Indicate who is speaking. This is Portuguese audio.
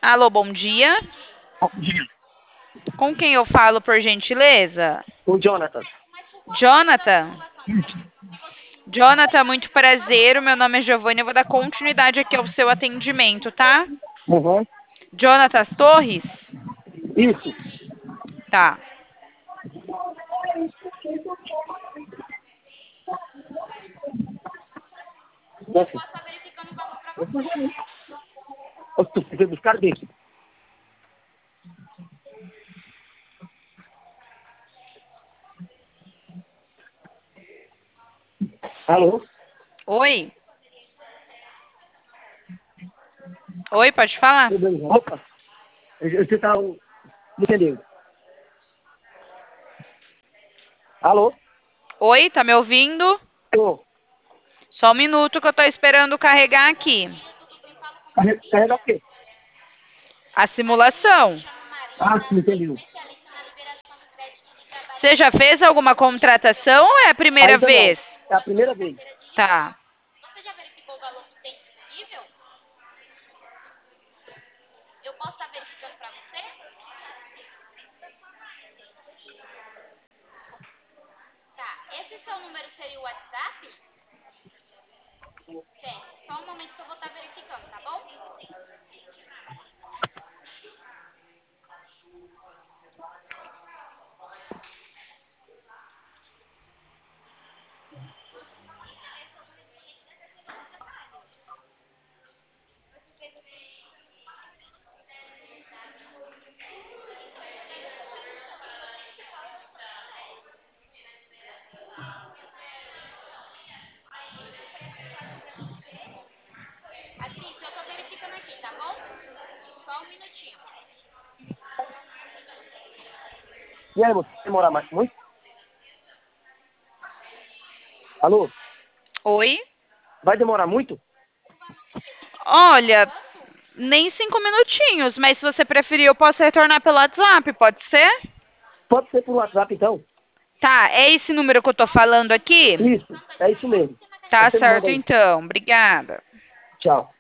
Speaker 1: Alô, bom dia.
Speaker 2: Bom dia.
Speaker 1: Com quem eu falo, por gentileza?
Speaker 2: O Jonathan.
Speaker 1: Jonathan?
Speaker 2: Isso.
Speaker 1: Jonathan, muito prazer. O meu nome é Giovanni. Eu vou dar continuidade aqui ao seu atendimento, tá?
Speaker 2: Uhum.
Speaker 1: Jonathan Torres?
Speaker 2: Isso.
Speaker 1: Tá.
Speaker 2: Nossa. Tu foi buscar dele. Alô?
Speaker 1: Oi? Oi, pode falar?
Speaker 2: Tudo bem? Opa. Você tá... Não entendeu? Alô?
Speaker 1: Oi, tá me ouvindo?
Speaker 2: Tô.
Speaker 1: Só um minuto que eu tô esperando carregar aqui.
Speaker 2: Carrega o quê?
Speaker 1: A simulação.
Speaker 2: Ah, sim, entendeu.
Speaker 1: Você já fez alguma contratação ou é a primeira
Speaker 2: Ainda não.
Speaker 1: vez?
Speaker 2: É a primeira vez.
Speaker 1: Tá.
Speaker 2: E aí, moço? Vai demorar mais muito? Alô?
Speaker 1: Oi?
Speaker 2: Vai demorar muito?
Speaker 1: Olha, nem 5 minutinhos, mas se você preferir, eu posso retornar pelo WhatsApp, pode ser?
Speaker 2: Pode ser por WhatsApp, então?
Speaker 1: Tá, é esse número que eu tô falando aqui?
Speaker 2: Isso. É isso mesmo.
Speaker 1: Tá
Speaker 2: Você manda
Speaker 1: certo
Speaker 2: aí.
Speaker 1: então, obrigada.
Speaker 2: Tchau.